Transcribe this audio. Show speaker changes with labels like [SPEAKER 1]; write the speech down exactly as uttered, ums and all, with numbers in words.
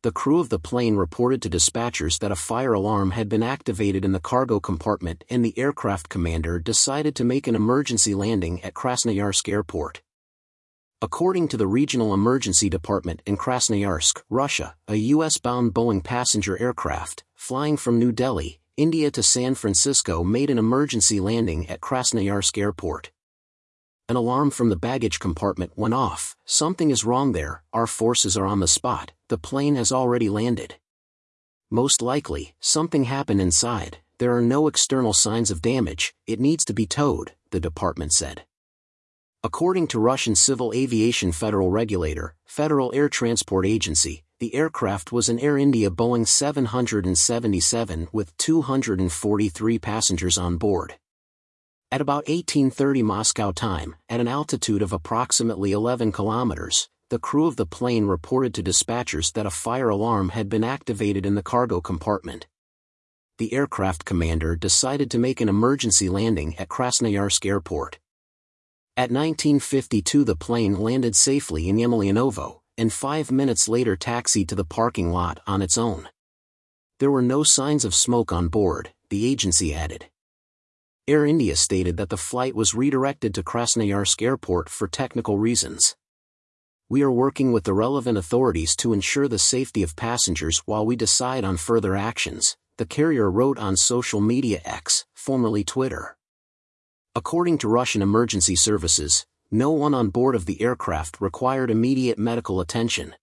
[SPEAKER 1] the crew of the plane reported to dispatchers that a fire alarm had been activated in the cargo compartment and the aircraft commander decided to make an emergency landing at Krasnoyarsk Airport. According to the Regional Emergency Department in Krasnoyarsk, Russia, a U S-bound Boeing passenger aircraft, flying from New Delhi, India to San Francisco made an emergency landing at Krasnoyarsk Airport. An alarm from the baggage compartment went off. Something is wrong there, our forces are on the spot, the plane has already landed. Most likely, something happened inside, there are no external signs of damage, it needs to be towed, the department said. According to Russian Civil Aviation Federal Regulator, Federal Air Transport Agency, the aircraft was an Air India Boeing seven seventy-seven with two hundred forty-three passengers on board. At about eighteen thirty Moscow time, at an altitude of approximately eleven kilometers, the crew of the plane reported to dispatchers that a fire alarm had been activated in the cargo compartment. The aircraft commander decided to make an emergency landing at Krasnoyarsk Airport. At nineteen fifty-two the plane landed safely in Yemelyannovo, and five minutes later taxied to the parking lot on its own. There were no signs of smoke on board, the agency added. Air India stated that the flight was redirected to Krasnoyarsk Airport for technical reasons. We are working with the relevant authorities to ensure the safety of passengers while we decide on further actions, the carrier wrote on social media X, formerly Twitter. According to Russian emergency services, no one on board of the aircraft required immediate medical attention.